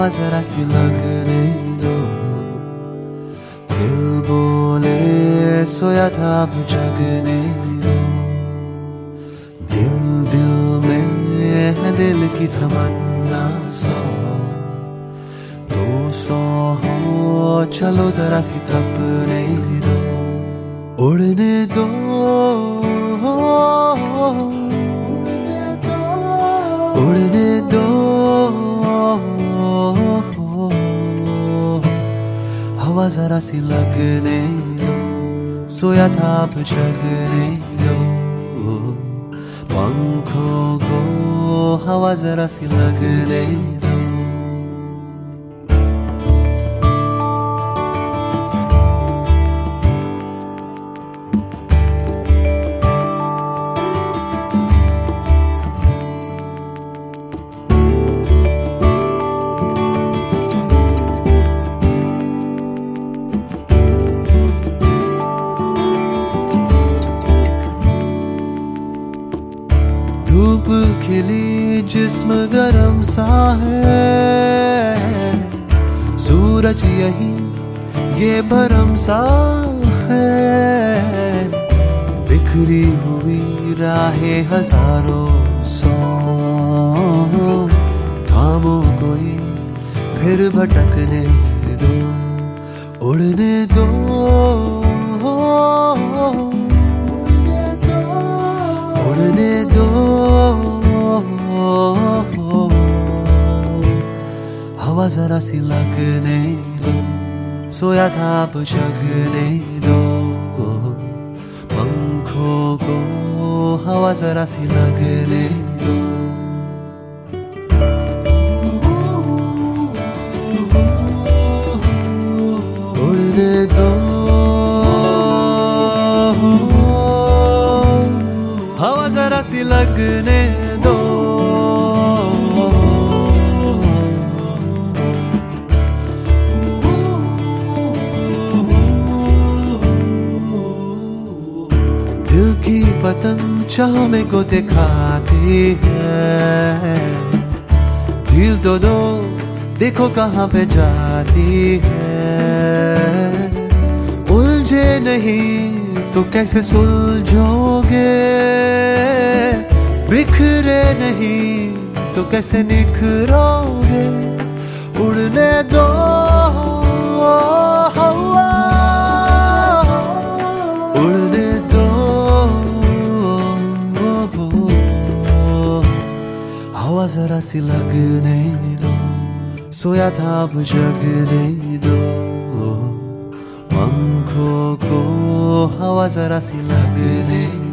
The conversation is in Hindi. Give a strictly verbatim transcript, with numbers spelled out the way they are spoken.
जरा सी लगने दो, दिल बोले सोया था अब जगने दो। दिल दिल में है दिल की तमन्ना सौ, दो सौ हो चलो जरा सी तपने दो, उड़ने दो उड़ने दो, हवा जरा सी लगने दो, सोया था अब जगने दो। पंखों को हवा जरा सी लगने दो। धूप खिली जिस्म गरम सा है, सूरज यही ये भरम सा है। बिखरी हुई राहें हजारों सौ, थामो कोई फिर भटकने दो, उड़ने दो उड़ने दो, हवा जरा सी लगने दो, सोया था अब जगने दो। पंखों को हवा जरा सी लगने दो। उड़ने दो, हवा जरा सी लगने दो। दिल की पतंग चाह में को दिखाती है, ढील तो दो देखो कहाँ पे जाती है। उलझे नहीं तो कैसे सुलझोगे, बिखरे नहीं तो कैसे निखरोगे। उड़ने दो हवा, उड़ने दो हवा जरा सी लगने दो, सोया था अब जगने दो। पंखों को हवा जरा सी लगने